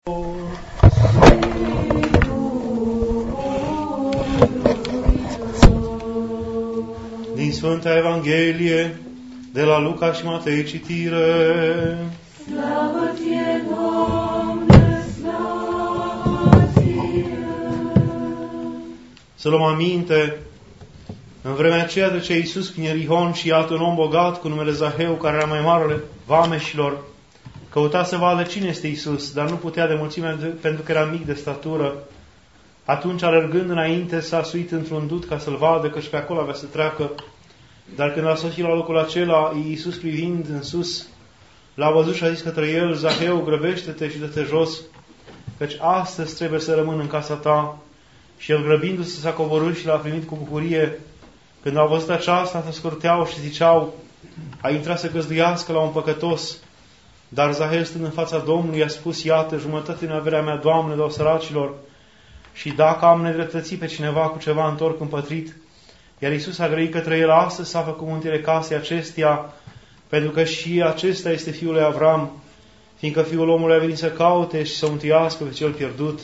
Din Sfânta Evanghelie de la Luca și Matei citire. Slavă ție, Doamne, slavă ție! Să luăm aminte, în vremea aceea trecea Iisus prin Ierihon și iată un om bogat cu numele Zaheu, care era mai marele vameșilor, căuta să vadă cine este Iisus, dar nu putea de mulțime pentru că era mic de statură. Atunci, alergând înainte, s-a suit într-un dut ca să-l vadă, căci pe acolo avea să treacă. Dar când a sosit la locul acela, Iisus, privind în sus, l-a văzut și a zis către el: Zaheu, grăbește-te și dă-te jos, căci astăzi trebuie să rămân în casa ta. Și el, grăbindu-se, s-a coborât și l-a primit cu bucurie. Când au văzut aceasta, se scurteau și ziceau: a intrat să găzduiască la un păcătos. Dar Zaheu, stând în fața Domnului, i-a spus: iată, jumătate din averea mea, Doamne, dau săracilor, și dacă am nedreptățit pe cineva cu ceva, întorc împătrit. Iar Iisus a grăit către el: astăzi s-a făcut mântuire casei acesteia, pentru că și acesta este fiul lui Avram, fiindcă Fiul omului a venit să caute și să mântuiască pe cel pierdut.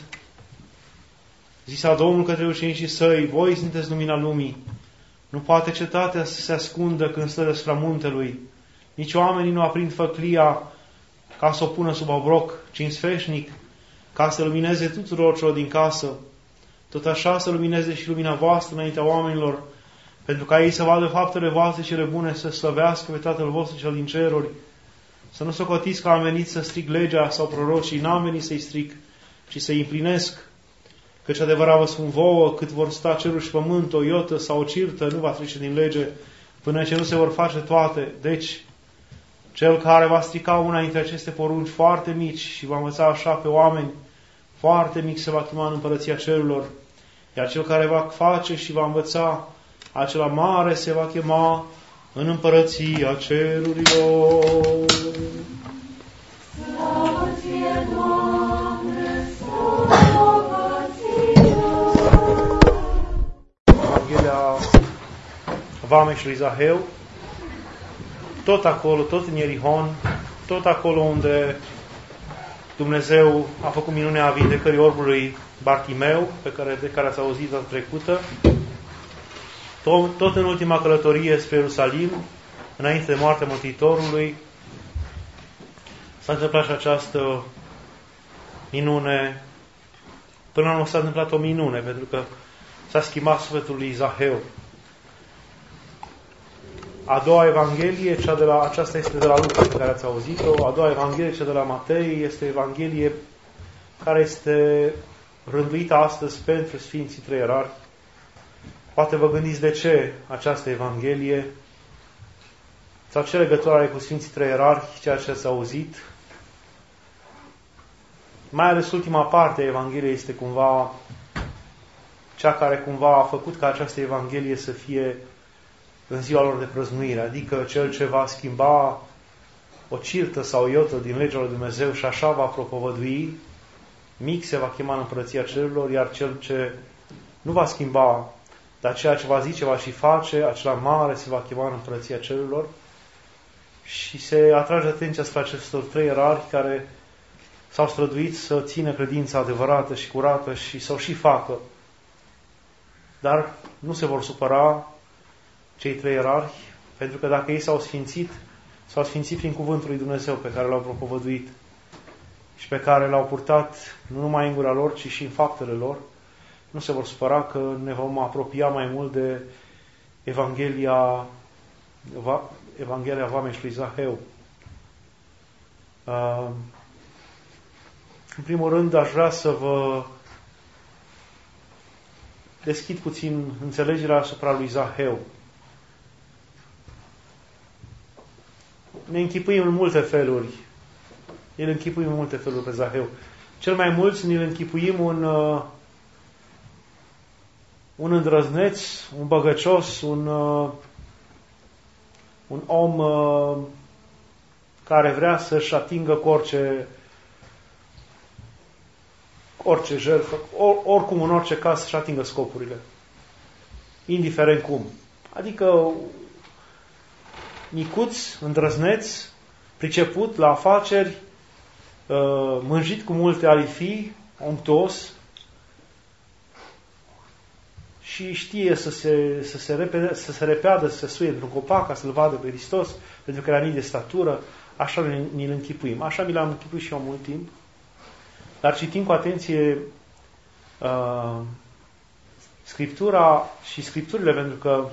Zisa Domnul către ucenicii săi: voi sunteți lumina lumii. Nu poate cetatea să se ascundă când stă deasupra muntelui. Nici oamenii nu aprind făclia ca să o pună sub obroc, ci în sfeșnic, ca să lumineze tuturor celor din casă. Tot așa să lumineze și lumina voastră înaintea oamenilor, pentru ca ei să vadă faptele voastre cele bune, să slăvească pe Tatăl vostru cel din ceruri. Să nu socotiți că am venit să stric legea sau prorocii, n-am venit să-i stric, ci să-i împlinesc. Căci adevărat vă spun vouă, cât vor sta cerul și pământ, o iotă sau o cirtă nu va trece din lege, până ce nu se vor face toate. Deci, cel care va strica una dintre aceste porunci foarte mici și va învăța așa pe oameni, foarte mic se va chema în împărăția cerurilor. Iar cel care va face și va învăța, acela mare se va chema în împărăția cerurilor. Slavă ție, Doamne, slavă ție! Evanghelia vameșului Zaheu, tot acolo, tot în Ierihon, tot acolo unde Dumnezeu a făcut minunea vindecării orbului Bartimeu, de care ați auzit data trecută, tot în ultima călătorie spre Ierusalim, înainte de moartea Mântuitorului, s-a întâmplat și această minune. Până la urmă s-a întâmplat o minune, pentru că s-a schimbat sufletul lui Zaheu. A doua Evanghelie, aceasta este de la Luca, pe care ați auzit-o. A doua Evanghelie, cea de la Matei, este o Evanghelie care este rânduită astăzi pentru Sfinții Trei Ierarhi. Poate vă gândiți de ce această Evanghelie sau ce legătură are cu Sfinții Trei Ierarhi, ceea ce ați auzit. Mai ales ultima parte a Evangheliei este cumva cea care cumva a făcut ca această Evanghelie să fie în ziua lor de prăznuire, adică cel ce va schimba o cirtă sau o iotă din legea lui Dumnezeu și așa va propovădui, mic se va chema în împărăția cerurilor, iar cel ce nu va schimba, dar ceea ce va zice, va și face, acela mare se va chema în împărăția cerurilor. Și se atrage atenția asupra acestor trei ierarhi care s-au străduit să țină credința adevărată și curată și să o și facă. Dar nu se vor supăra cei trei ierarhi, pentru că dacă ei s-au sfințit prin cuvântul lui Dumnezeu pe care l-au propovăduit și pe care l-au purtat nu numai în gura lor, ci și în faptele lor, nu se vor supăra că ne vom apropia mai mult de Evanghelia vameșului Zaheu. În primul rând, aș vrea să vă deschid puțin înțelegerea asupra lui Zaheu. Ne închipuim în multe feluri. El închipuim în multe feluri pe Zaheu. Cel mai mulți ne închipuim un îndrăzneț, un băgăcios, un om care vrea să-și atingă cu orice jertfă, oricum în orice caz să-și atingă scopurile. Indiferent cum. Adică micuț, îndrăzneț, priceput la afaceri, mânjit cu multe alifii, onctuos, și știe să se repeadă, să se suie într-un copac ca să-L vadă pe Hristos, pentru că era mic de statură. Așa ni-L închipuim. Așa mi l-am închipuit și eu mult timp. Dar citim cu atenție Scriptura și Scripturile, pentru că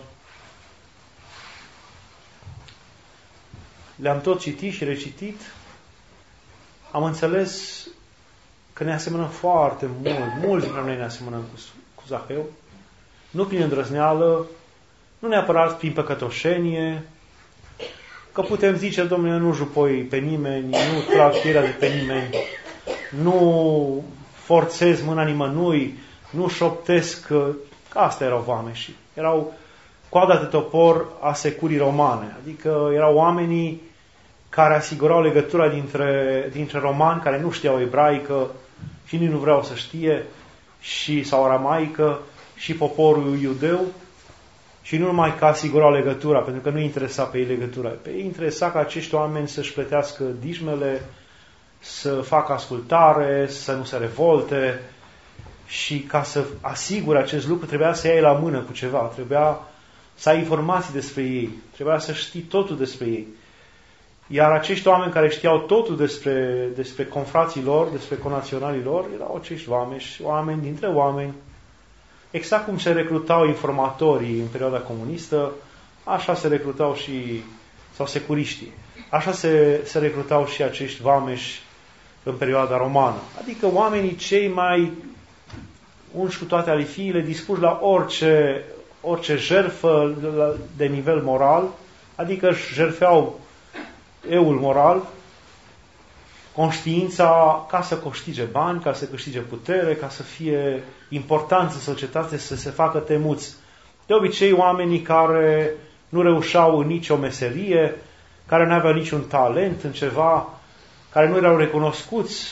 le-am tot citit și recitit, am înțeles că ne asemănăm foarte mulți dintre noi ne asemănăm cu Zaheu, nu prin îndrăzneală, nu neapărat prin păcătoșenie, că putem zice, Domnule, nu jupoi pe nimeni, nu trag pielea de pe nimeni, nu forțez mâna nimănui, nu șoptesc, că astea erau vameșii. Erau coada de topor a securii romane, adică erau oamenii care asigurau legătura dintre romani care nu știau ebraică și nici nu vreau să știe, sau aramaică, și poporul iudeu, și nu numai că asigurau legătura, pentru că nu interesa pe ei legătura, pe ei interesa ca acești oameni să-și plătească dijmele, să facă ascultare, să nu se revolte, și ca să asigure acest lucru trebuia să iei la mână cu ceva, trebuia să ai informații despre ei, trebuia să știi totul despre ei. Iar acești oameni care știau totul despre confrații lor, despre conaționalii lor, erau acești vameși, oameni dintre oameni. Exact cum se recrutau informatorii în perioada comunistă, așa se recrutau sau securiștii. Așa se recrutau și acești vameși în perioada romană. Adică oamenii cei mai unși cu toate alifiile, dispuși la orice jertfă de nivel moral, adică își jertfeau eul moral, conștiința, ca să câștige bani, ca să câștige putere, ca să fie importanți în societate, să se facă temuți. De obicei, oamenii care nu reușeau în nicio meserie, care nu aveau niciun talent în ceva, care nu erau recunoscuți,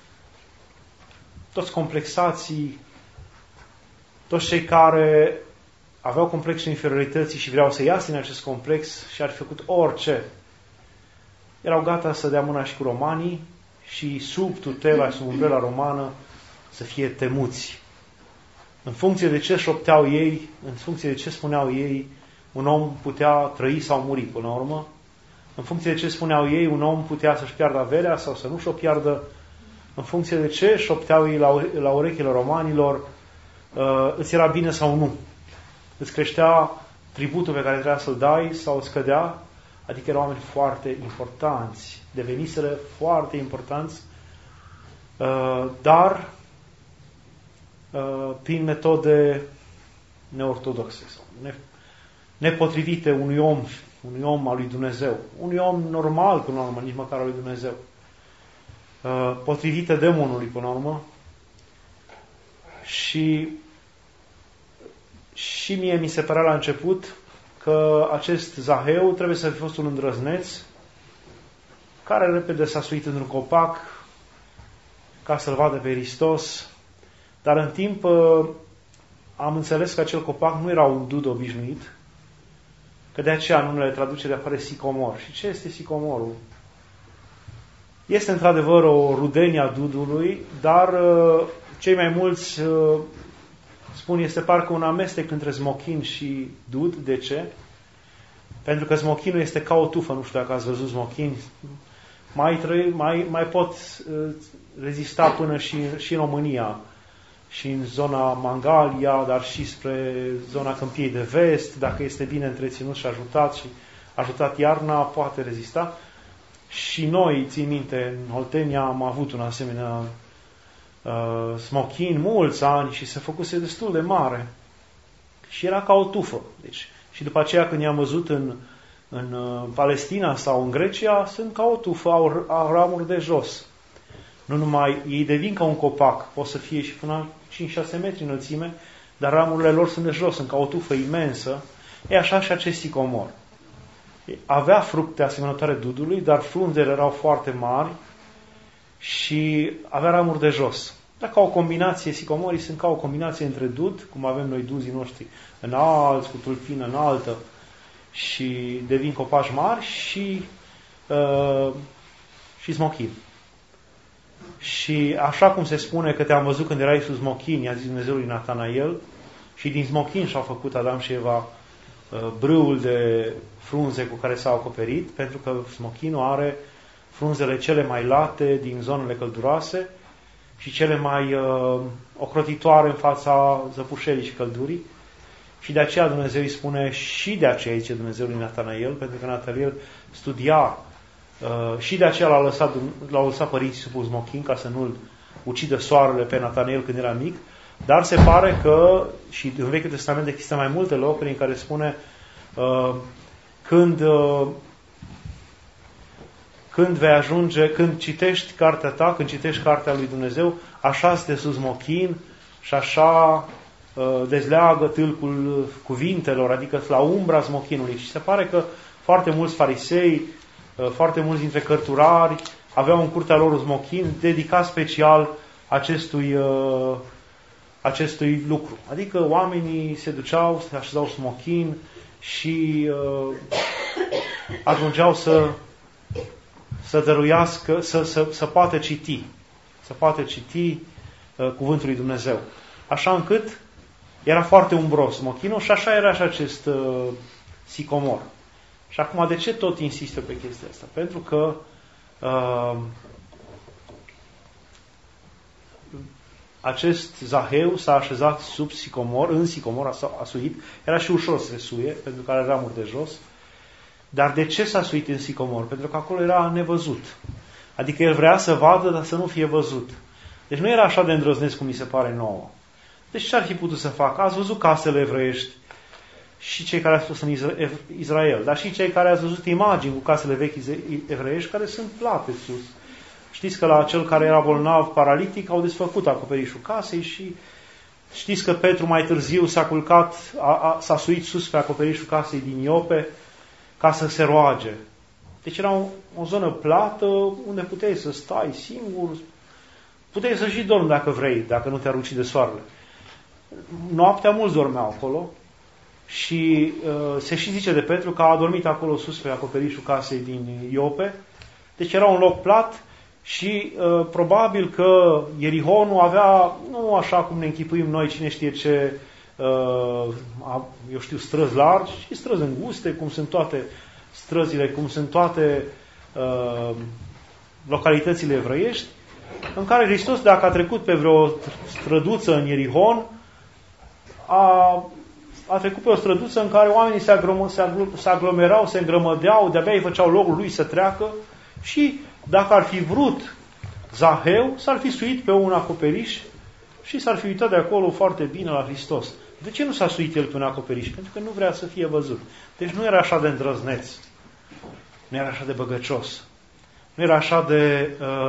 toți complexații, toți cei care aveau complexul inferiorității și vreau să iasă din acest complex și ar fi făcut orice, erau gata să dea mâna și cu romanii și sub tutela, sub umbrela romană, să fie temuți. În funcție de ce șopteau ei, în funcție de ce spuneau ei, un om putea trăi sau muri până la urmă. În funcție de ce spuneau ei, un om putea să-și piardă averea sau să nu și-o piardă. În funcție de ce șopteau ei la urechile romanilor, îți era bine sau nu. Îți creștea tributul pe care trebuia să-l dai sau îți scădea. Adică erau oameni foarte importanți, deveniseră foarte importanți, dar prin metode neortodoxe sau nepotrivite unui om al lui Dumnezeu, unui om normal până la urmă, nici măcar al lui Dumnezeu, potrivite demonului până la urmă. Și mie mi se părea la început că acest Zaheu trebuie să fi fost un îndrăzneț care repede s-a suit într-un copac ca să-L vadă pe Hristos, dar în timp am înțeles că acel copac nu era un dud obișnuit, că de aceea în unele traduceri apare sicomor. Și ce este sicomorul? Este într-adevăr o rudenie a dudului, dar cei mai mulți spun este parcă un amestec între smochin și dud. De ce? Pentru că smochinul este ca o tufă, nu știu dacă ați văzut smochin, mai pot rezista până și în România, și în zona Mangalia, dar și spre zona Câmpiei de Vest, dacă este bine întreținut și ajutat iarna, poate rezista. Și noi, țin minte, în Oltenia am avut un asemenea smochin mulți ani și se făcuse destul de mare. Și era ca o tufă. Deci, și după aceea când i-am văzut în Palestina sau în Grecia, sunt ca o tufă, au ramuri de jos. Nu numai, ei devin ca un copac, pot să fie și până 5-6 metri înălțime, dar ramurile lor sunt de jos, sunt ca o tufă imensă. E așa și acest sicomor. Avea fructe asemănătoare dudului, dar frunzele erau foarte mari și avea ramuri de jos. Dar ca o combinație, sicomorii sunt ca o combinație între dud, cum avem noi duzii noștri înalți, cu tulpină înaltă, și devin copaci mari, și smochin. Și așa cum se spune că te-am văzut când erai sub smochin, i-a zis Dumnezeu lui Natanael, și din smochin și-au făcut Adam și Eva brâul de frunze cu care s-au acoperit, pentru că smochinul are frunzele cele mai late din zonele călduroase și cele mai ocrotitoare în fața zăpușelii și căldurii. Și de aceea Dumnezeu îi spune, și de aceea zice Dumnezeu lui Natanael, pentru că Natanael studia și de aceea l-au lăsat părinții sub smochin ca să nu-l ucidă soarele pe Natanael când era mic, dar se pare că, și în Vechiul Testament există mai multe locuri în care spune când vei ajunge, când citești cartea ta, când citești cartea lui Dumnezeu, așa-te sus smochin și așa dezleagă tâlcul cuvintelor, adică la umbra smochinului. Și se pare că foarte mulți farisei, foarte mulți dintre cărturari aveau în curtea lor un smochin dedicat special acestui lucru. Adică oamenii se duceau, se așezau smochin și ajungeau să dăruiască, să poată citi. Să poată citi cuvântul lui Dumnezeu. Așa încât era foarte umbros smochinul și așa era și acest sicomor. Și acum, de ce tot insistă pe chestia asta? Pentru că acest Zaheu s-a așezat sub sicomor, în sicomor a suit, era și ușor să se suie, pentru că are ramuri de jos. Dar de ce s-a suit în sicomor? Pentru că acolo era nevăzut. Adică el vrea să vadă, dar să nu fie văzut. Deci nu era așa de îndrăzneț cum mi se pare nouă. Deci ce ar fi putut să facă? Ați văzut casele evreiești și cei care ați fost în Israel, dar și cei care ați văzut imagini cu casele vechi evreiești care sunt plate sus. Știți că la cel care era bolnav paralitic au desfăcut acoperișul casei și știți că Petru mai târziu s-a culcat, s-a suit sus pe acoperișul casei din Iope ca să se roage. Deci era o zonă plată unde puteai să stai singur, puteai să și dormi dacă vrei, dacă nu te-ar ucide soarele. Noaptea mulți dormeau acolo și se și zice de Petru că a adormit acolo sus pe acoperișul casei din Iope. Deci era un loc plat și probabil că Ierihonul avea, nu așa cum ne închipuim noi, cine știe ce, eu știu, străzi largi, și străzi înguste, cum sunt toate străzile, cum sunt toate localitățile evreiești, în care Hristos, dacă a trecut pe vreo străduță în Ierihon, a trecut pe o străduță în care oamenii se aglomerau, se îngrămădeau, de-abia îi făceau locul lui să treacă și dacă ar fi vrut Zaheu, s-ar fi suit pe un acoperiș și s-ar fi uitat de acolo foarte bine la Hristos. De ce nu s-a suit el pe un acoperiș? Pentru că nu vrea să fie văzut. Deci nu era așa de îndrăzneț. Nu era așa de băgăcios. Nu era așa de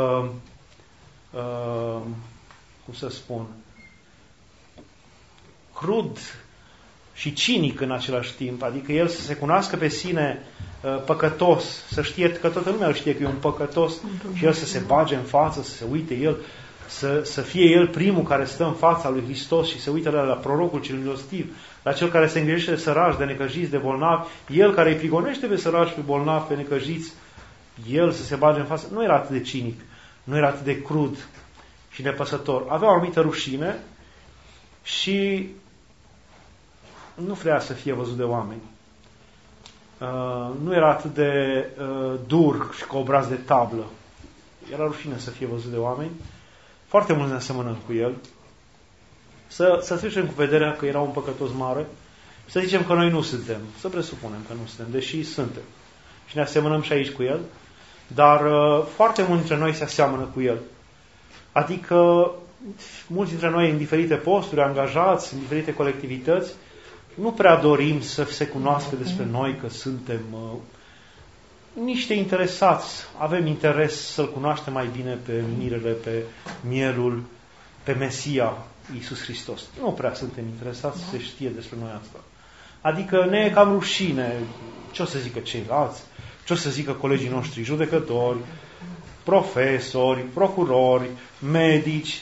cum să spun, crud și cinic în același timp. Adică el să se cunoască pe sine păcătos, să știe că toată lumea îl știe că e un păcătos și el să se bage în față, să se uite el, să fie el primul care stă în fața lui Hristos și se uită la prorocul cel milostiv, la cel care se îngrijește de săraci, de necăjiți, de bolnavi, el care îi prigonește pe săraci, pe bolnavi, pe necăjiți, el să se bage în față. Nu era atât de cinic, nu era atât de crud și nepăsător. Avea o anumită rușine și nu vrea să fie văzut de oameni. Nu era atât de dur și cu obraz de tablă. Era rușine să fie văzut de oameni. Foarte mulți ne asemănăm cu el. Să trecem cu vederea că era un păcătos mare. Să zicem că noi nu suntem. Să presupunem că nu suntem, deși suntem. Și ne asemănăm și aici cu el. Dar foarte mulți dintre noi se aseamănă cu el. Adică mulți dintre noi în diferite posturi, angajați, în diferite colectivități, nu prea dorim să se cunoască despre noi că suntem niște interesați. Avem interes să-L cunoaștem mai bine pe mirele, pe mielul, pe Mesia, Iisus Hristos. Nu prea suntem interesați să se știe despre noi asta. Adică ne e cam rușine ce o să zică ceilalți, ce o să zică colegii noștri judecători, profesori, procurori, medici.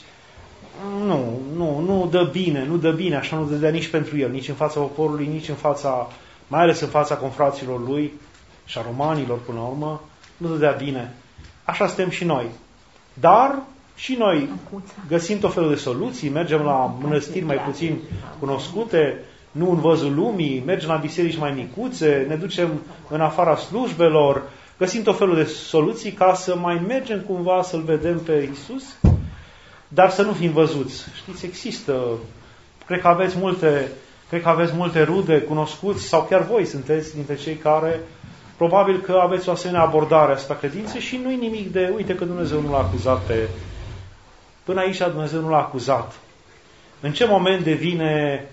Nu dă bine, așa nu dădea nici pentru el, nici în fața poporului, nici în fața, mai ales în fața confraților lui și a romanilor până la urmă, nu dădea bine. Așa suntem și noi. Dar Și noi găsim tot felul de soluții, mergem la mănăstiri mai puțin cunoscute, nu în văzul lumii, mergem la biserici mai micuțe, ne ducem în afara slujbelor, găsim tot felul de soluții ca să mai mergem cumva să-L vedem pe Iisus, dar să nu fim văzuți. Știți, există, cred că aveți multe rude, cunoscuți, sau chiar voi sunteți dintre cei care probabil că aveți o asemenea abordare asupra credinței și nu-i nimic de, uite că Dumnezeu nu l-a acuzat pe... Până aici Dumnezeu nu l-a acuzat. În ce moment devine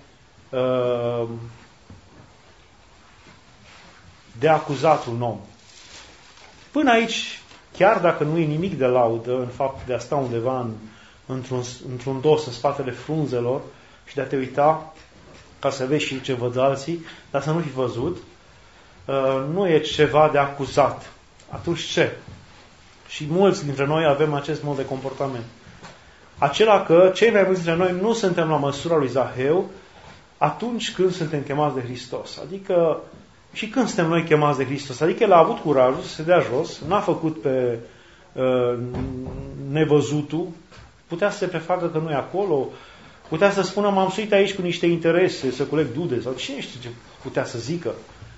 de acuzat un om? Până aici, chiar dacă nu e nimic de laudă în fapt de a sta undeva într-un dos în spatele frunzelor și de a te uita ca să vezi și ce văd alții, dar să nu fi văzut, nu e ceva de acuzat. Atunci ce? Și mulți dintre noi avem acest mod de comportament. Acela că cei mai mulți dintre noi nu suntem la măsura lui Zaheu atunci când suntem chemați de Hristos. Adică și când suntem noi chemați de Hristos. Adică El a avut curajul să se dea jos, n-a făcut pe nevăzutul, putea să se prefacă că nu e acolo, putea să spună m-am suit aici cu niște interese, să coleg dude, sau cine știe ce putea să zică.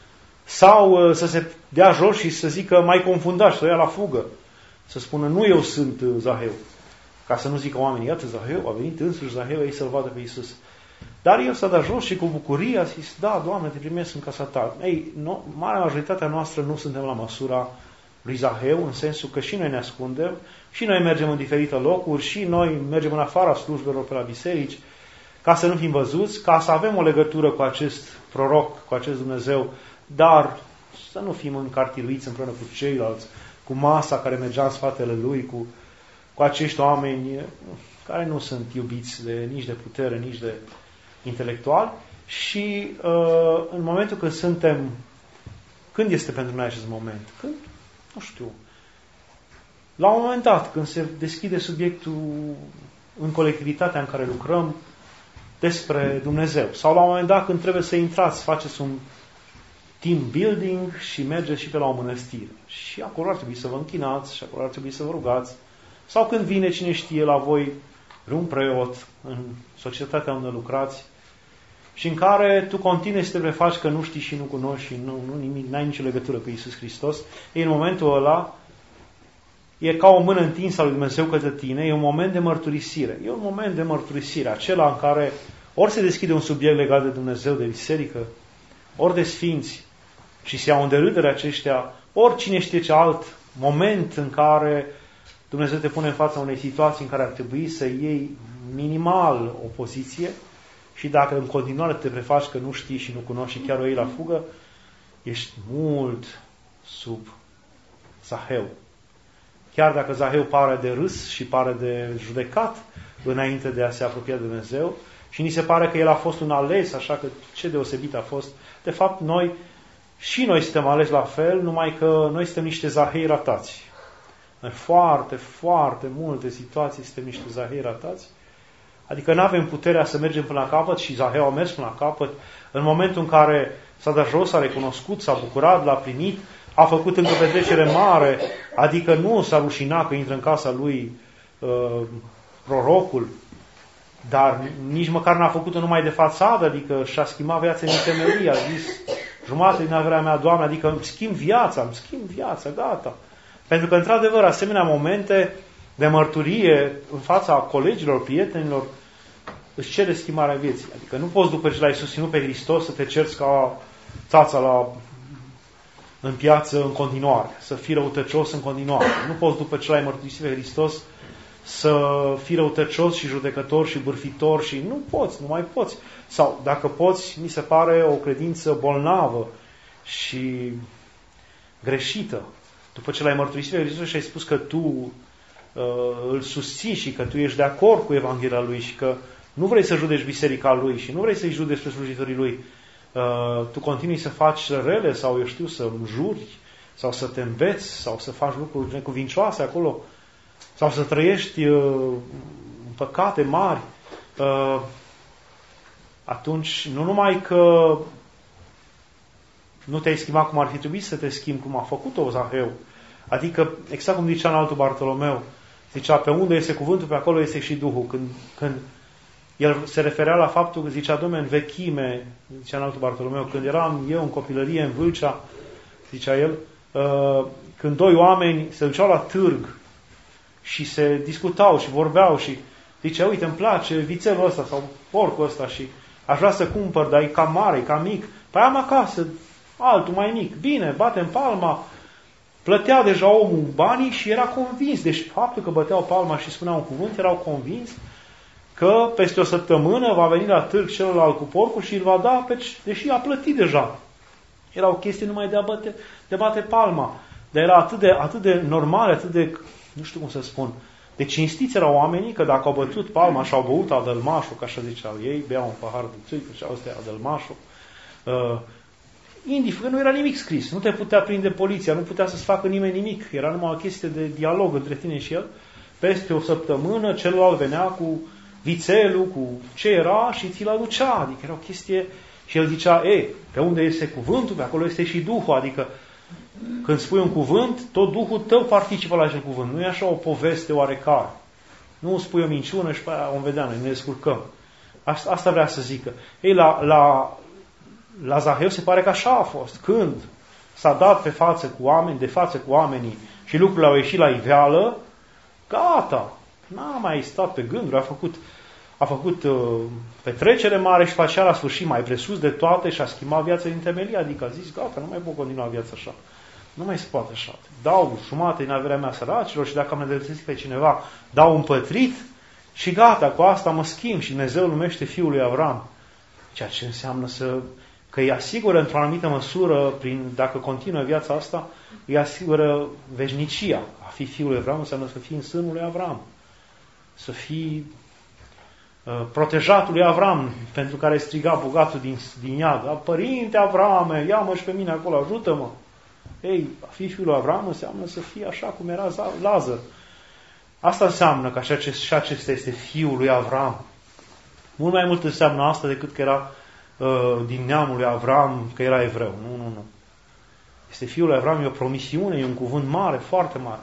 Sau să se dea jos și să zică mai confundat și să o ia la fugă. Să spună nu eu sunt Zaheu. Ca să nu zică oamenii, iată Zaheu, a venit însuși Zaheu, ei să-L vadă pe Iisus. Dar el s-a dat jos și cu bucurie a zis, da, Doamne, te primesc în casa ta. Ei, marea majoritatea noastră nu suntem la măsura lui Zaheu, în sensul că și noi ne ascundem, și noi mergem în diferite locuri, și noi mergem în afara slujbelor pe la biserici, ca să nu fim văzuți, ca să avem o legătură cu acest proroc, cu acest Dumnezeu, dar să nu fim încartiluiți împreună cu ceilalți, cu masa care mergea în spatele lui, cu acești oameni care nu sunt iubiți nici de putere, nici de intelectuali. Și în momentul când suntem, când este pentru noi acest moment? Când? Nu știu. La un moment dat, când se deschide subiectul în colectivitatea în care lucrăm despre Dumnezeu. Sau la un moment dat când trebuie să intrați, faceți un team building și mergeți și pe la o mănăstire. Și acolo ar trebui să vă închinați și acolo ar trebui să vă rugați. Sau când vine cine știe la voi un preot în societatea unde lucrați și în care tu continui să te prefaci că nu știi și nu cunoști și nu nimic, n-ai nicio legătură cu Iisus Hristos, în momentul ăla e ca o mână întinsă a lui Dumnezeu către tine, e un moment de mărturisire. E un moment de mărturisire, acela în care ori se deschide un subiect legat de Dumnezeu, de biserică, ori de sfinți și se iau în derâdere aceștia, ori cine știe ce alt moment în care Dumnezeu te pune în fața unei situații în care ar trebui să iei minimal o poziție și dacă în continuare te prefaci că nu știi și nu cunoști și chiar o iei la fugă, ești mult sub Zaheu. Chiar dacă Zaheu pare de râs și pare de judecat înainte de a se apropia de Dumnezeu și ni se pare că el a fost un ales, așa că ce deosebit a fost. De fapt, noi suntem aleși la fel, numai că noi suntem niște Zahei ratați. În foarte, foarte multe situații suntem niște Zahei ratați. Adică nu avem puterea să mergem până la capăt și Zaheu a mers până la capăt. În momentul în care s-a dat jos, a recunoscut, s-a bucurat, l-a primit, a făcut încă o petrecere mare, adică nu s-a rușinat că intră în casa lui prorocul, dar nici măcar n-a făcut-o numai de fațadă, adică și-a schimbat viața în temelie, a zis jumătate din averea mea, Doamne, adică îmi schimb viața, gata. Pentru că, într-adevăr, asemenea momente de mărturie în fața colegilor, prietenilor, îți cere schimbarea vieții. Adică nu poți, după ce l-ai susținut pe Hristos, să te cerți ca țața în piață în continuare, să fii răutăcios în continuare. Nu poți, după ce l-ai mărturisit pe Hristos, să fii răutăcios și judecător și bârfitor și nu mai poți. Sau, dacă poți, mi se pare o credință bolnavă și greșită. După ce l-ai mărturisit pe Hristos și ai spus că tu îl susții și că tu ești de acord cu Evanghelia Lui și că nu vrei să judeci biserica Lui și nu vrei să-i judeci pe slujitorii Lui, tu continui să faci rele sau, eu știu, să înjuri sau să te înveți sau să faci lucruri necuvincioase acolo sau să trăiești păcate mari, atunci nu numai că nu te-ai schimbat cum ar fi trebuit să te schimbi, cum a făcut-o Zaheu, adică, exact cum zicea în altul Bartolomeu, Zicea, pe unde este cuvântul, pe acolo este și Duhul. Când el se referea la faptul că zicea, Dom'le, în vechime, zicea în altul Bartolomeu, când eram eu în copilărie, în Vâlcea, zicea el, când doi oameni se duceau la târg și se discutau și vorbeau și zicea, uite, îmi place vițelul ăsta sau porcul ăsta și aș vrea să cumpăr, dar e cam mare, e cam mic. Păi am acasă altul mai mic. Bine, batem palma. Plătea deja omul banii și era convins. Deci faptul că băteau palma și spuneau un cuvânt, erau convins că peste o săptămână va veni la târg celălalt cu porcul și îl va da, deși a plătit deja. Era o chestie numai de bate palma. Dar era atât de normal, atât de, nu știu cum să spun, de cinstiți erau oamenii că dacă au bătut palma și au băut adălmașul, ca așa ziceau ei, beau un pahar de țuică și ăsta e adălmașul, indiferent, nu era nimic scris. Nu te putea prinde poliția, nu putea să-ți facă nimeni nimic. Era numai o chestie de dialog între tine și el. Peste o săptămână, celălalt venea cu vițelul, cu ce era și ți-l aducea. Adică era o chestie. Și el zicea, pe unde este cuvântul, pe acolo este și Duhul. Adică când spui un cuvânt, tot Duhul tău participă la acel cuvânt. Nu e așa o poveste oarecare. Nu spui o minciună și pe aia vom vedea, noi ne descurcăm. Asta vrea să zică. La Zaheu se pare că așa a fost. Când s-a dat de față cu oamenii și lucrurile au ieșit la iveală, gata. N-a mai stat pe gânduri, a făcut petrecere mare și pe aceea la sfârșit mai presus de toate și a schimbat viața din temelie, adică a zis, gata, nu mai pot continua viața așa. Nu mai se poate așa. Dau jumate din averea mea săracilor și dacă am nedreptățit pe cineva, dau împătrit și gata, cu asta mă schimb și Dumnezeu numește fiul lui Avram. Ceea ce înseamnă că îi asigură într-o anumită măsură, dacă continuă viața asta, îi asigură veșnicia. A fi fiul lui Avram înseamnă să fii în sânul lui Avram. Să fii protejatul lui Avram, pentru care striga bogatul din iad. Părinte Avrame, ia-mă și pe mine acolo, ajută-mă. A fi fiul lui Avram înseamnă să fii așa cum era Lazar. Asta înseamnă că și acesta este fiul lui Avram. Mult mai mult înseamnă asta decât că era din neamul lui Avram, că era evreu. Nu. Este fiul lui Avram, e o promisiune, e un cuvânt mare, foarte mare.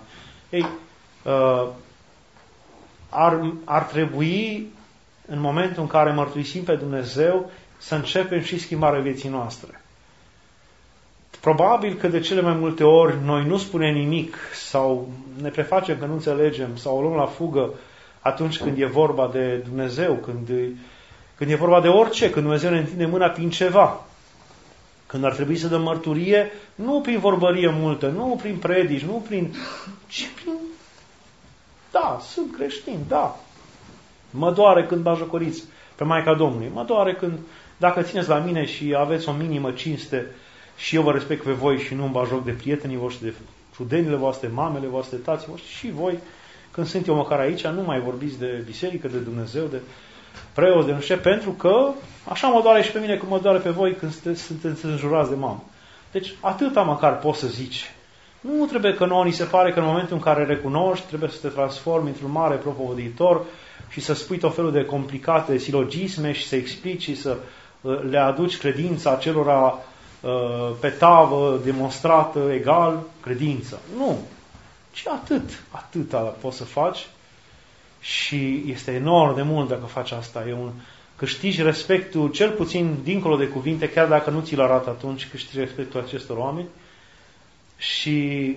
Ar trebui, în momentul în care mărturisim pe Dumnezeu, să începem și schimbarea vieții noastre. Probabil că de cele mai multe ori noi nu spunem nimic sau ne prefacem că nu înțelegem sau o luăm la fugă atunci când e vorba de Dumnezeu, când e vorba de orice, când Dumnezeu ne întinde mâna prin ceva. Când ar trebui să dăm mărturie, nu prin vorbărie multă, nu prin predici, ci prin... Da, sunt creștin, da. Mă doare când bajocoriți pe Maica Domnului. Mă doare când, dacă țineți la mine și aveți o minimă cinste și eu vă respect pe voi și nu îmi bajoc de prietenii voștri, de rudenile voastre, mamele voastre, tații voștri și voi, când sunt eu măcar aici, nu mai vorbiți de biserică, de Dumnezeu, de preoți, de nu știu, pentru că așa mă doare și pe mine cum mă doare pe voi când sunteți înjurați de mamă. Deci atâta măcar poți să zici. Nu trebuie că nouă ni se pare că în momentul în care recunoști, trebuie să te transformi într-un mare propovăditor și să spui tot felul de complicate silogisme și să explici și să le aduci credința acelora pe tavă, demonstrată egal, credință. Nu. Ci atâta poți să faci și este enorm de mult dacă faci asta. Câștigi respectul, cel puțin dincolo de cuvinte, chiar dacă nu ți-l arată atunci, câștigi respectul acestor oameni și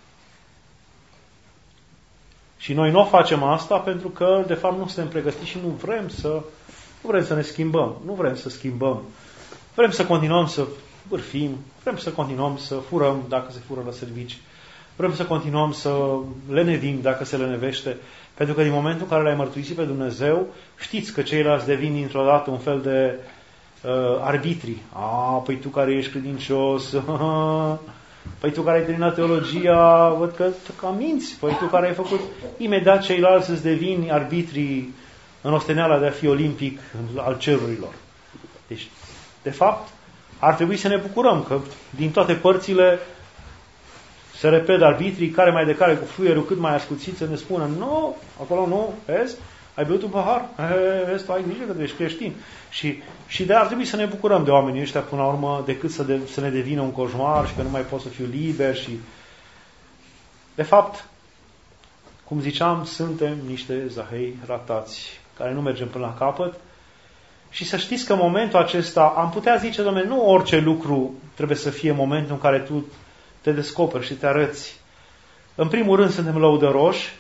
noi nu o facem asta pentru că, de fapt, nu suntem pregătiți și nu vrem să ne schimbăm. Nu vrem să schimbăm. Vrem să continuăm să bârfim, vrem să continuăm să furăm dacă se fură la servici, vrem să continuăm să lenevim dacă se lenevește, pentru că din momentul în care l-ai mărturisit pe Dumnezeu, știți că ceilalți devin dintr-o dată un fel de arbitri. Păi tu care ești credincios, păi tu care ai terminat teologia, văd că minți, păi tu care ai făcut, imediat ceilalți îți devin arbitrii în osteneala de a fi olimpic al cerurilor. Deci, de fapt, ar trebui să ne bucurăm că din toate părțile se repede arbitrii, care mai de care cu fluierul cât mai ascuțit să ne spună, nu, acolo nu, vezi, ai beut un pahar, vezi, tu ai grijă că tu ești creștin. Și de ar trebui să ne bucurăm de oamenii ăștia până la urmă, decât să ne devină un coșmar și că nu mai pot să fiu liber și... De fapt, Cum ziceam, suntem niște zahei ratați, care nu mergem până la capăt. Și să știți că în momentul acesta am putea zice, Doamne, nu orice lucru trebuie să fie momentul în care Tu te descoperi și te arăți. În primul rând suntem lăudăroși,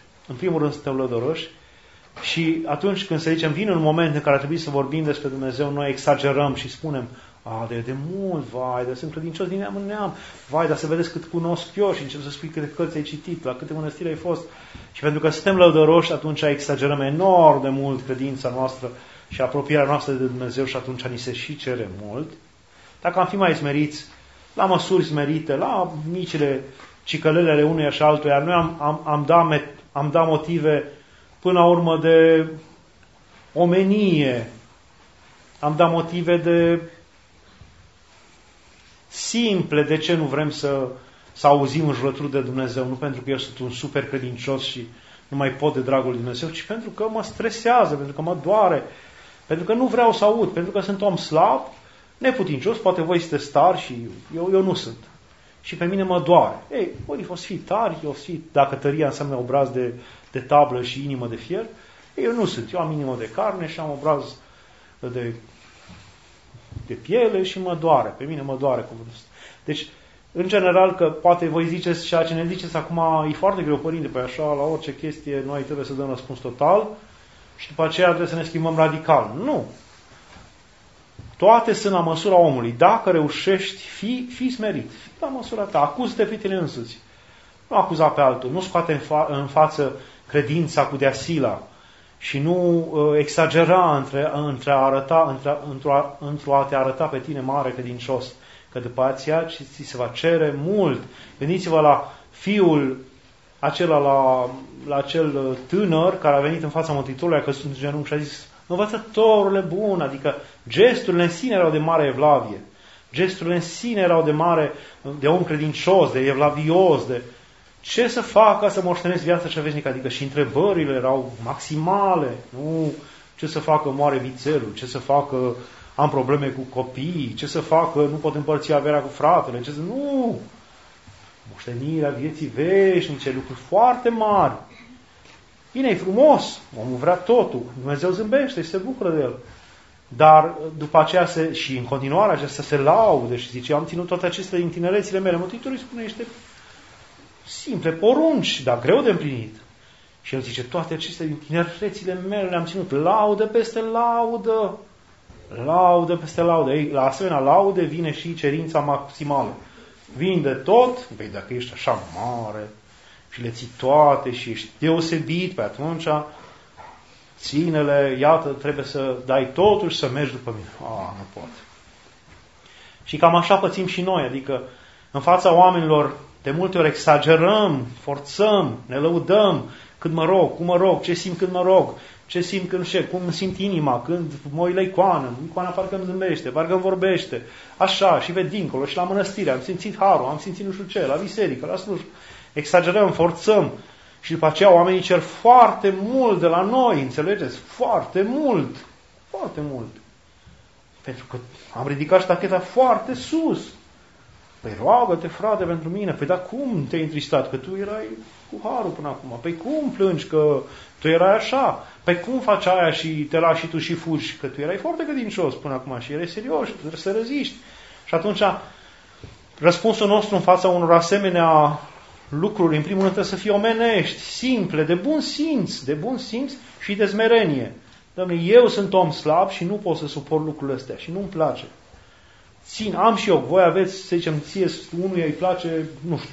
și atunci când să zicem, vine un moment în care trebuie să vorbim despre Dumnezeu, noi exagerăm și spunem, de mult, vai, dar sunt credincios din neam în neam, vai, dar să vedeți cât cunosc eu și încep să spui câte cărți ai citit, la câte mănăstiri ai fost. Și pentru că suntem lăudăroși, atunci exagerăm enorm de mult credința noastră și apropierea noastră de Dumnezeu și atunci ni se și cere mult. Dacă am fi mai smeriți, la măsuri smerite, la micile cicălele ale unuia și altuia, noi am dat motive până la urmă de omenie, am dat motive de simple, de ce nu vrem să auzim înjurături de Dumnezeu, nu pentru că eu sunt un super credincios și nu mai pot de dragul lui Dumnezeu, ci pentru că mă stresează, pentru că mă doare, pentru că nu vreau să aud, pentru că sunt om slab, neputincios, poate voi sunteți tari și eu nu sunt. Și pe mine mă doare. Ei, ori o să fii tari, dacă tăria înseamnă obraz de tablă și inimă de fier, eu nu sunt. Eu am inimă de carne și am obraz de piele și mă doare. Pe mine mă doare cuvântul ăsta. Deci, în general, că poate voi ziceți ceea ce ne ziceți acum, e foarte greu, părinte, pe așa, la orice chestie, noi trebuie să dăm răspuns total și după aceea trebuie să ne schimbăm radical. Nu. Toate sunt la măsura omului. Dacă reușești, fii smerit. Fii la măsura ta. Acuză-te pe tine însuți. Nu acuza pe altul. Nu scoate în față credința cu deasila. Și nu exagera într-o a te arăta pe tine mare credincios. Că după aceea ți se va cere mult. Gândiți-vă la fiul acela, la acel tânăr care a venit în fața Mântuitorului, a căzut în genunchi și a zis: învățătorule bun, adică gesturile în sine erau de mare evlavie. Gesturile în sine erau de om credincios, de evlavios, de ce să fac ca să moștenesc viața cea veșnică, adică și întrebările erau maximale, nu ce să facă moare vițelul, ce să facă am probleme cu copiii, ce să facă nu pot împărți averea cu fratele, nu! Moștenirea vieții veșnice, lucruri foarte mari. Bine, e frumos, omul vrea totul, Dumnezeu zâmbește și se bucură de el. Dar după aceea și în continuare acesta se laude și zice: am ținut toate acestea din tinerețile mele. Mântuitorul îi spune niște simple porunci, dar greu de împlinit. Și el zice: toate acestea din tinerețile mele le-am ținut. Laudă peste laudă. Laudă peste laudă. Ei, la asemenea laude vine și cerința maximală. Vinde tot, dacă ești așa mare și le ții toate și ești deosebit, pe atunci ține-le, iată, trebuie să dai totul și să mergi după mine. Nu pot. Și cam așa pățim și noi, adică în fața oamenilor de multe ori exagerăm, forțăm, ne lăudăm, cât mă rog, cum mă rog, ce simt când mă rog, ce simt când cum simt inima, când mă uit la icoană parcă îmi zâmbește, parcă îmi vorbește, așa, și pe dincolo, și la mănăstire, am simțit harul, am simțit nu știu ce, la biserică, la slujbă. Exagerăm, forțăm și după aceea oamenii cer foarte mult de la noi, înțelegeți? Foarte mult, foarte mult. Pentru că am ridicat ștacheta foarte sus. Păi roagă-te, frate, pentru mine. Păi dar cum te-ai întristat? Că tu erai cu harul până acum. Păi cum plângi că tu erai așa? Păi cum faci aia și te lași și tu și fugi? Că tu erai foarte credincios până acum și erai serios și trebuie să reziști. Și atunci răspunsul nostru în fața unor asemenea lucruri, în primul rând, trebuie să fie omenești, simple, de bun simț și de smerenie. Doamne, eu sunt om slab și nu pot să suport lucrurile astea și nu-mi place. Am și eu, voi aveți, să zicem, unuia îi place, nu știu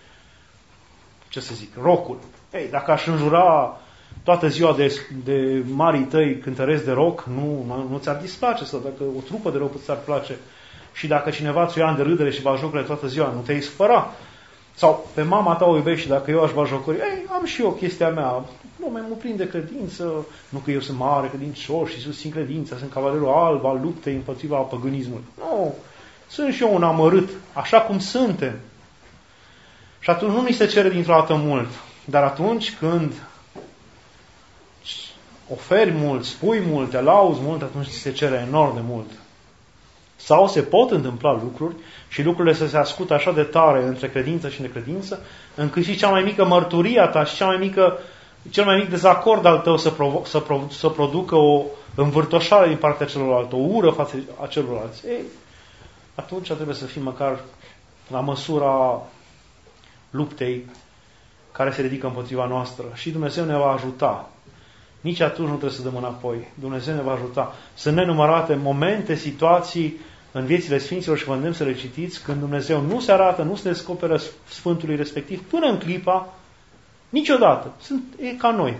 ce să zic, rockul. Ei, dacă aș înjura toată ziua de marii tăi cântăreți de rock, nu ți-ar displace, sau dacă o trupă de rock ți-ar place și dacă cineva ți-o ia de râdere și bajocure toată ziua, nu te-ai spăra. Sau pe mama ta o iubești și dacă eu aș bajocori, am și eu chestia mea, mă prind de credință, nu că eu sunt mare credincios și susțin credința, sunt cavalerul alb al luptei împotriva păgânismului. Nu, sunt și eu un amărât, așa cum suntem. Și atunci nu ni se cere dintr-o dată mult, dar atunci când oferi mult, spui mult, te lauzi mult, atunci ți se cere enorm de mult. Sau se pot întâmpla lucruri și lucrurile să se ascută așa de tare între credință și necredință, încât și cea mai mică mărturie a ta și cea mai mică cel mai mic dezacord al tău să producă o învârtoșare din partea celorlalți, o ură față a celorlalți. Ei, atunci trebuie să fim măcar la măsura luptei care se ridică împotriva noastră. Și Dumnezeu ne va ajuta. Nici atunci nu trebuie să dăm înapoi. Dumnezeu ne va ajuta. Sunt nenumărate momente, situații în viețile Sfinților și vă îndemn să le citiți, când Dumnezeu nu se arată, nu se descoperă Sfântului respectiv, până în clipa, niciodată. E ca noi.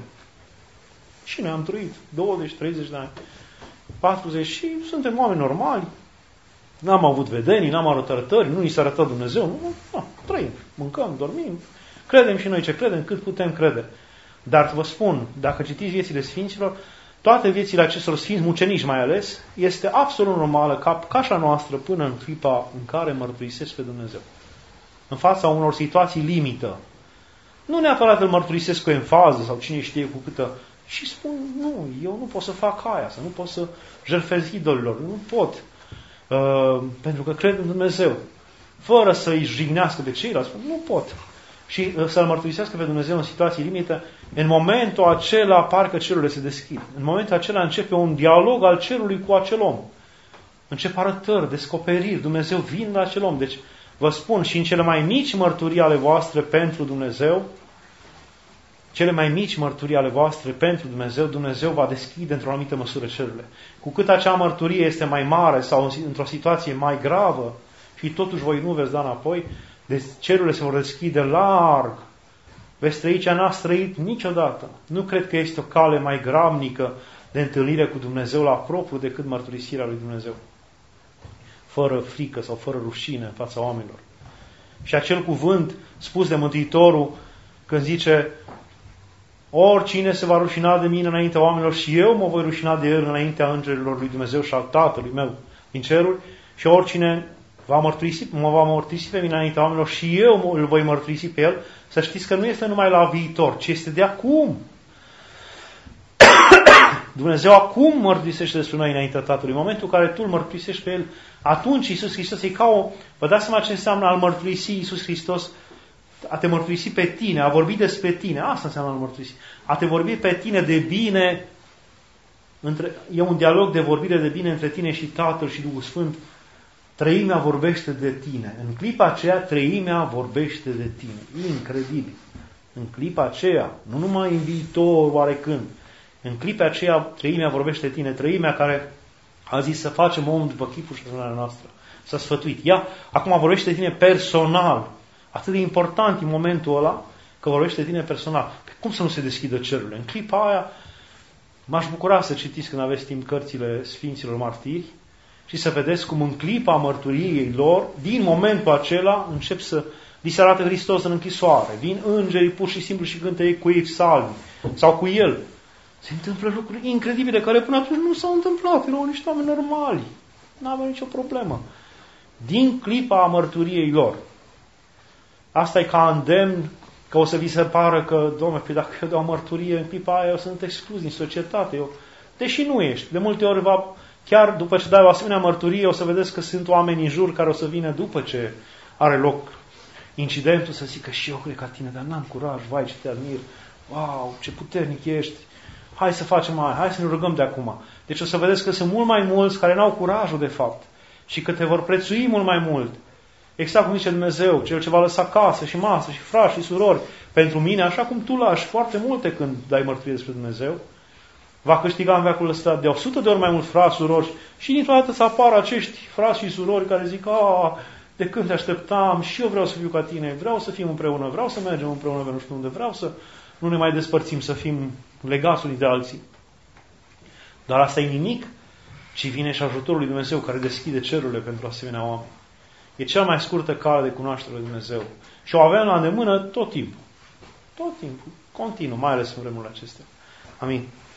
Și noi am trăit 20, 30 de ani, 40 și suntem oameni normali. N-am avut vedenii, n-am arătări, nu ni s-a arătat Dumnezeu. Nu, trăim, mâncăm, dormim, credem și noi ce credem, cât putem crede. Dar vă spun, dacă citiți viețile Sfinților, toate viețile acestor Sfinți, mucenici mai ales, este absolut normală ca așa noastră până în clipa în care mărturisesc pe Dumnezeu. În fața unor situații limită. Nu neapărat îl mărturisesc cu enfază sau cine știe cu câtă, și spun, nu, eu nu pot să fac aia, să nu pot să jertfez idolilor, nu pot. Pentru că cred în Dumnezeu. Fără să-i jignească pe ceilalți, spun, nu pot. Și să-L mărturisească pe Dumnezeu în situații limite, în momentul acela parcă cerurile se deschid. În momentul acela începe un dialog al cerului cu acel om. Încep arătări, descoperiri, Dumnezeu vine la acel om. Deci, vă spun, și în cele mai mici mărturii ale voastre pentru Dumnezeu, cele mai mici mărturii ale voastre pentru Dumnezeu, Dumnezeu va deschide într-o anumită măsură cerurile. Cu cât acea mărturie este mai mare sau într-o situație mai gravă și totuși voi nu veți da înapoi, deci cerurile se vor deschide larg. Veți trăi ce n-ați trăit niciodată. Nu cred că este o cale mai gramnică de întâlnire cu Dumnezeu la propriu decât mărturisirea lui Dumnezeu. Fără frică sau fără rușine în fața oamenilor. Și acel cuvânt spus de Mântuitorul când zice: oricine se va rușina de mine înaintea oamenilor și eu mă voi rușina de el înaintea îngerilor lui Dumnezeu și al Tatălui meu din ceruri, și oricine mă va mărturisi pe mine înaintea oamenilor și eu îl voi mărturisi pe el, să știți că nu este numai la viitor, ci este de acum. Dumnezeu acum mărturisește despre noi înaintea Tatălui. În momentul în care tu îl mărturisești pe el, atunci Iisus Hristos e ca o... Vă dați seama ce înseamnă a-L mărturisi Iisus Hristos? A te mărturisi pe tine, a vorbi despre tine. Asta înseamnă a-L mărturisi. A te vorbi pe tine de bine. E un dialog de vorbire de bine între tine și Tatăl și Duhul Sfânt. Treimea vorbește de tine. În clipa aceea, treimea vorbește de tine. Incredibil. În clipa aceea, nu numai în viitor, oarecând. În clipa aceea, treimea vorbește de tine. Treimea care a zis să facem omul după chipul și asemănarea noastră. S-a sfătuit. Ea acum vorbește de tine personal. Atât de important în momentul ăla că vorbește de tine personal. Cum să nu se deschidă cerurile? În clipa aia m-aș bucura să citiți când aveți timp cărțile Sfinților Martiri și să vedeți cum în clipa mărturiei lor, din momentul acela, încep să li se arată Hristos în închisoare. Vin îngerii pur și simplu și cântă ei cu ei psalmi sau cu el. Se întâmplă lucruri incredibile care până atunci nu s-au întâmplat. Erau niște oameni normali. Nu aveau nicio problemă. Din clipa mărturiei lor. Asta e ca îndemn că o să vi se pară că, Doamne, dacă eu dau mărturie în clipa aia, eu sunt exclus din societate. Deși nu ești. De multe ori, chiar după ce dai o asemenea mărturie, o să vedeți că sunt oameni în jur care o să vină după ce are loc incidentul să zică și eu cred ca tine, dar n-am curaj, vai ce te admir, wow, ce puternic ești, hai să facem aia, hai să ne rugăm de acum. Deci o să vedeți că sunt mult mai mulți care n-au curajul de fapt și că te vor prețui mult mai mult. Exact cum zice Dumnezeu, cel ce va lăsa casă și masă și frați și surori pentru mine, așa cum tu lași foarte multe când dai mărturie despre Dumnezeu, va câștiga în veacul ăsta de 100 de ori mai mulți frați, surori și dintr-o dată să apară acești frați și surori care zic, de când te așteptam și eu vreau să fiu ca tine, vreau să fim împreună, vreau să mergem împreună pe nu știu unde, vreau să nu ne mai despărțim, să fim legați unii de alții. Dar asta e nimic, ci vine și ajutorul lui Dumnezeu care deschide cerurile pentru asemenea oameni. E cea mai scurtă cale de cunoaștere lui Dumnezeu. Și o avem la îndemână tot timpul. Tot timpul. Continuu, mai ales în vremurile acestea. Amin.